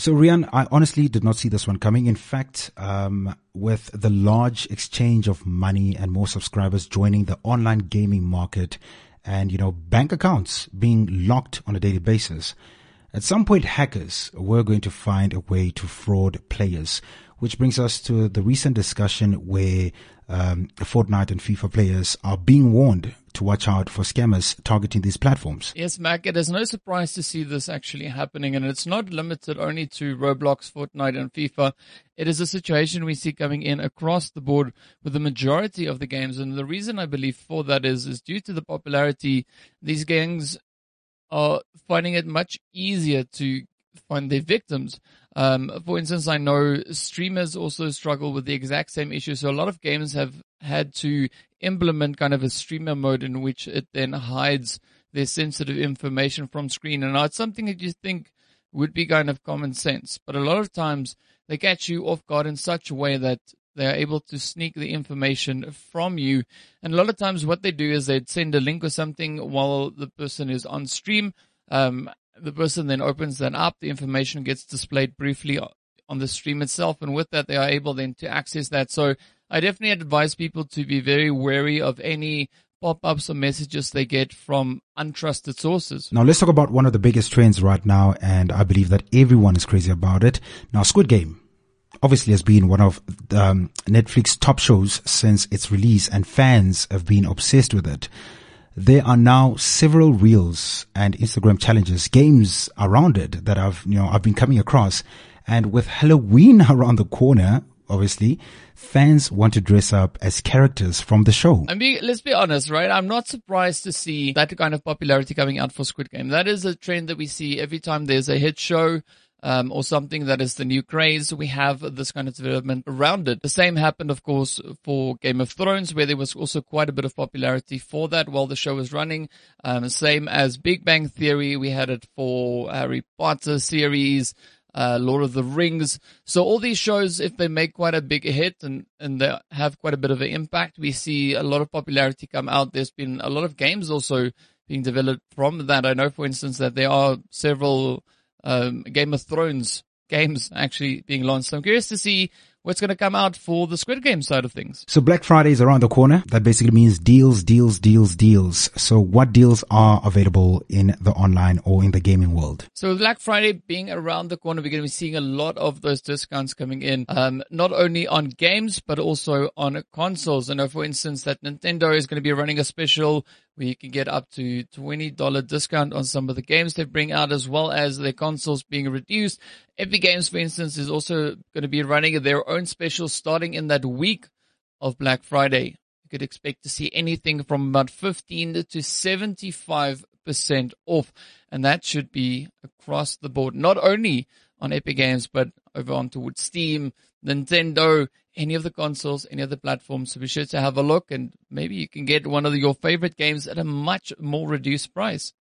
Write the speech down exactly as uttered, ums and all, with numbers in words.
So, Rian, I honestly did not see this one coming. In fact, um, with the large exchange of money and more subscribers joining the online gaming market and, you know, bank accounts being locked on a daily basis, at some point hackers were going to find a way to fraud players, which brings us to the recent discussion where um, Fortnite and FIFA players are being warned to watch out for scammers targeting these platforms. Yes, Mac, it is no surprise to see this actually happening, and it's not limited only to Roblox, Fortnite, and FIFA. It is a situation we see coming in across the board with the majority of the games, and the reason I believe for that is, is due to the popularity. These gangs are finding it much easier to find their victims. Um, for instance, I know streamers also struggle with the exact same issue. So a lot of games have had to implement kind of a streamer mode in which it then hides their sensitive information from screen. And now it's something that you think would be kind of common sense, but a lot of times they catch you off guard in such a way that they are able to sneak the information from you. And a lot of times what they do is they'd send a link or something while the person is on stream. Um, the person then opens that up. The information gets displayed briefly on the stream itself. And with that, they are able then to access that. So I definitely advise people to be very wary of any pop-ups or messages they get from untrusted sources. Now let's talk about one of the biggest trends right now. And I believe that everyone is crazy about it. Now, Squid Game obviously has been one of um, Netflix's top shows since its release, and fans have been obsessed with it. There are now several reels and Instagram challenges, games around it that I've, you know, I've been coming across. And with Halloween around the corner, obviously, fans want to dress up as characters from the show. I mean, let's be honest, right? I'm not surprised to see that kind of popularity coming out for Squid Game. That is a trend that we see every time there's a hit show. Um, or something that is the new craze, we have this kind of development around it. The same happened, of course, for Game of Thrones, where there was also quite a bit of popularity for that while the show was running. Um, same as Big Bang Theory, we had it for Harry Potter series, uh, Lord of the Rings. So all these shows, if they make quite a big hit and, and they have quite a bit of an impact, we see a lot of popularity come out. There's been a lot of games also being developed from that. I know, for instance, that there are several Um, Game of Thrones games actually being launched. So I'm curious to see what's going to come out for the Squid Game side of things. So Black Friday is around the corner. That basically means deals, deals, deals, deals. So what deals are available in the online or in the gaming world? So with Black Friday being around the corner, we're going to be seeing a lot of those discounts coming in, um, not only on games, but also on consoles. I know, for instance, that Nintendo is going to be running a special where you can get up to twenty dollars discount on some of the games they bring out, as well as their consoles being reduced. Epic Games, for instance, is also going to be running their own special starting in that week of Black Friday. You could expect to see anything from about fifteen to seventy-five percent off, and that should be across the board, not only on Epic Games, but over on towards Steam, Nintendo, any of the consoles, any of the platforms. So be sure to have a look, and maybe you can get one of your favorite games at a much more reduced price.